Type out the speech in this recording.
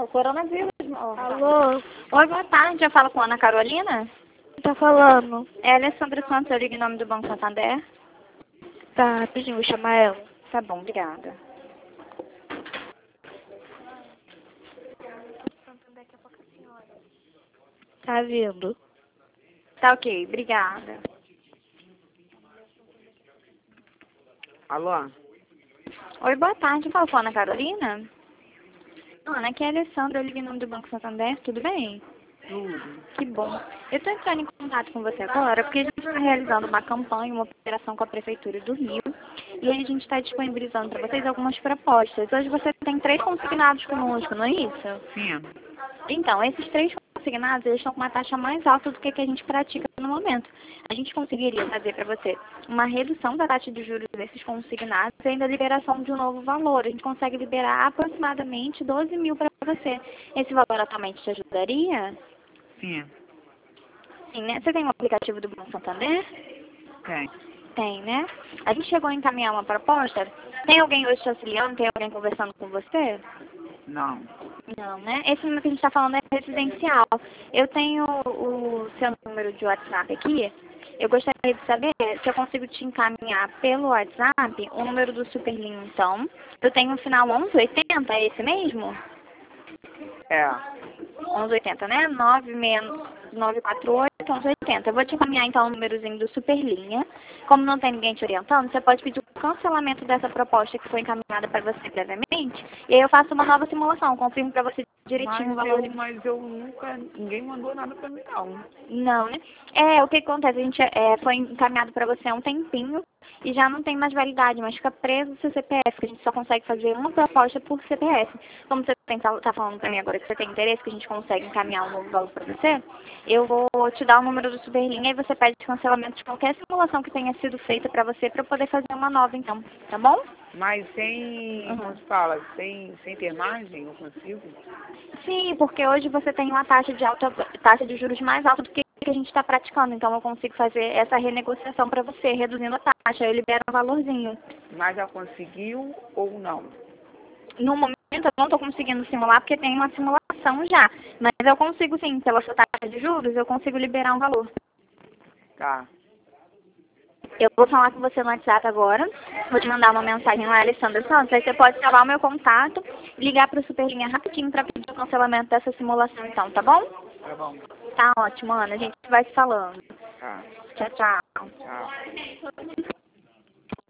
o coronavírus. Alô? Oi, boa tarde. Eu falo com a Ana Carolina. Tá falando? É a Alessandra Santos, eu ligo em nome do Banco Santander. Tá, rapidinho, vou chamar ela. Tá bom, obrigada. Tá vindo. Tá ok, obrigada. Alô? Oi, boa tarde. Eu falo com a Ana Carolina. Ana, aqui é a Alessandra, eu ligo em nome do Banco Santander. Tudo bem? Tudo. Que bom. Eu estou entrando em contato com você agora porque a gente está realizando uma campanha, uma operação com a Prefeitura do Rio. E aí a gente está disponibilizando para vocês algumas propostas. Hoje você tem 3 consignados conosco, não é isso? Sim. Então, esses 3 consignados, eles estão com uma taxa mais alta do que a gente pratica no momento. A gente conseguiria fazer para você uma redução da taxa de juros desses consignados e ainda a liberação de um novo valor. A gente consegue liberar aproximadamente 12 mil para você. Esse valor atualmente te ajudaria? Sim. Sim, né? Você tem um aplicativo do Banco Santander? Tem. Tem, né? A gente chegou a encaminhar uma proposta. Tem alguém hoje te auxiliando? Tem alguém conversando com você? Não. Não, né? Esse número que a gente está falando é residencial. Eu tenho o seu número de WhatsApp aqui. Eu gostaria de saber se eu consigo te encaminhar pelo WhatsApp o número do Superlinho, então. Eu tenho o final 1180, é esse mesmo? É. 1180, né? 948 1180. Eu vou te encaminhar então o númerozinho do Superlinha. Como não tem ninguém te orientando, você pode pedir o cancelamento dessa proposta que foi encaminhada para você brevemente. E aí eu faço uma nova simulação, confirmo para você direitinho o valor. Mas eu nunca... Ninguém mandou nada pra mim, não. Não, né? O que acontece? A gente foi encaminhado para você há um tempinho e já não tem mais validade, mas fica preso o seu CPF, que a gente só consegue fazer uma proposta por CPF. Como você tá falando para mim agora que você tem interesse, que a gente consegue encaminhar um novo valor para você, eu vou te dar o número do Superlinha e você pede cancelamento de qualquer simulação que tenha sido feita para você, para eu poder fazer uma nova, então. Tá bom? Mas sem... Como se fala? Sem ter margem, eu consigo? Sim, porque hoje você tem uma taxa de juros mais alta do que a gente está praticando. Então eu consigo fazer essa renegociação para você, reduzindo a taxa. Eu libero um valorzinho. Mas já conseguiu ou não? No momento eu não estou conseguindo simular porque tem uma simulação já. Mas eu consigo sim, pela sua taxa de juros, eu consigo liberar um valor. Tá. Eu vou falar com você no WhatsApp agora. Vou te mandar uma mensagem lá, Alessandra Santos. Aí você pode salvar o meu contato, ligar para o Superlinha rapidinho para pedir o cancelamento dessa simulação então, tá bom? Tá bom. Tá ótimo, Ana. A gente vai se falando. Tá. Tchau, tchau. Tchau.